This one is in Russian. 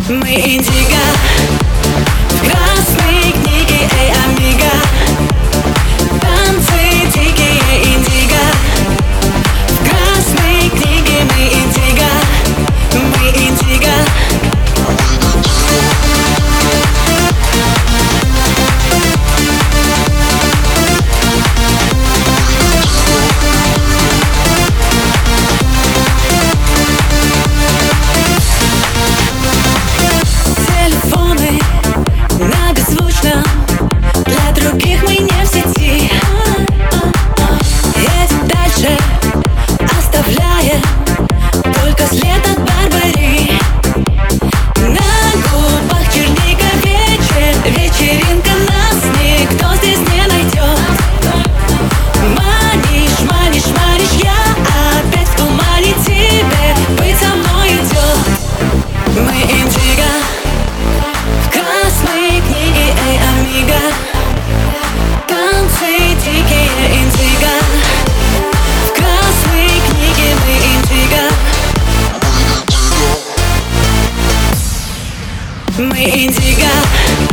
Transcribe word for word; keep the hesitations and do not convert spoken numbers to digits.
Мы индиго в красной книге, эй, амиго. Танцы дикие индиго в красной книге. Мы индиго, мы индиго. Для других мы не в сети. Едем дальше, оставляя только след от Барбари. На губах черника, вечер, вечеринка. Нас никто здесь не найдет. Манишь, манишь, манишь, я опять в тумане. Тебе быть со мной идет. Мы индиго в красной книге, эй, амиго. Танцы дикие индиго в красной книге. Мы индиго, мы индиго.